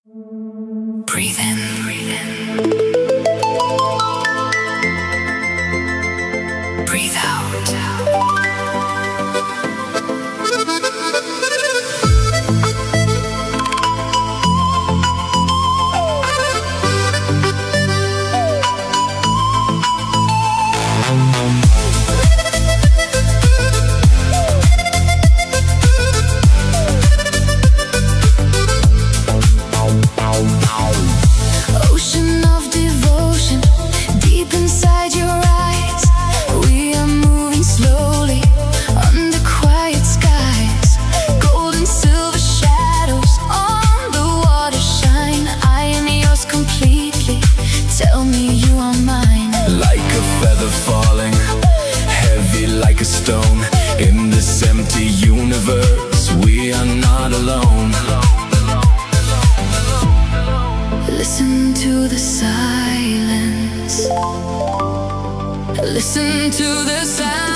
Breathe in, breathe in. Breathe out. Ocean of devotion, deep inside your eyes. We are moving slowly under quiet skies. Gold and silver shadows on the water shine. I am yours completely. Tell me you are mine. Like a feather falling, heavy like a stone. In this empty universe, we are not alone. Listen to the silence. Listen to the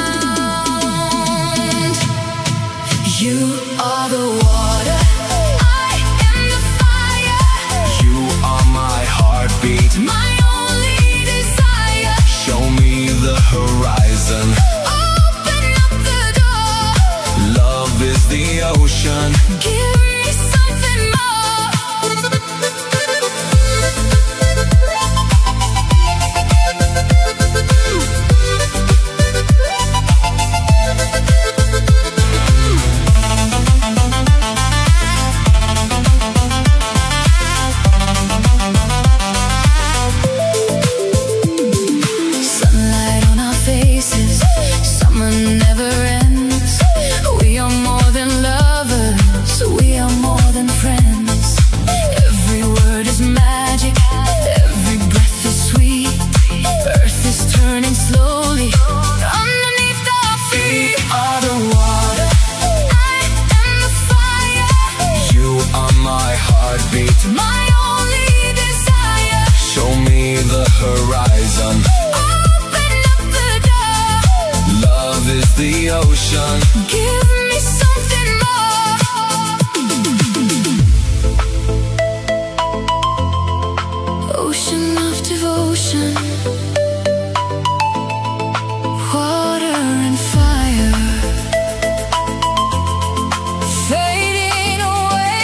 sound. You are the water, I am the fire. You are my heartbeat, My only desire. show me the horizon. Open up the door. Love is the ocean. Give me something more. Sunlight on our faces, summer never ends. We are more than lovers, we are more than friends. Every word is magic, every breath is sweet. Earth is turning slowly underneath our feet. We are the water, I am the fire. you are my heartbeat. My only desire. Show me the horizon. Open up the door. Love is the ocean. Give me something more. Ocean of devotion, water and fire, fading away.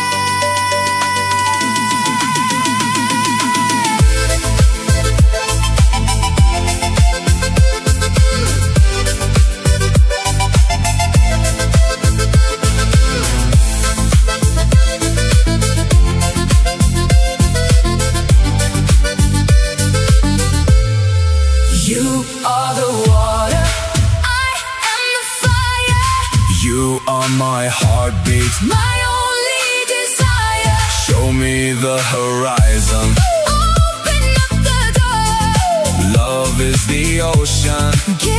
You are the water, I am the fire. you are my heartbeat. My only desire. Show me the horizon. Open up the door. Love is the ocean. Give